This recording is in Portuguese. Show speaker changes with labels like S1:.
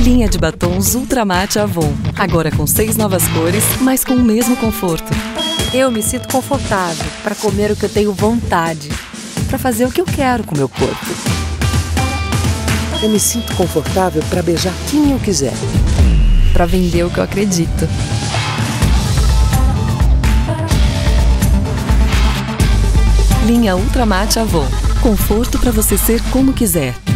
S1: Linha de batons Ultramate Avon. Agora com 6 novas cores, mas com o mesmo conforto.
S2: Eu me sinto confortável para comer o que eu tenho vontade, para fazer o que eu quero com o meu corpo.
S3: Eu me sinto confortável para beijar quem eu quiser.
S1: Para vender o que eu acredito. Linha Ultramate Avon. Conforto para você ser como quiser.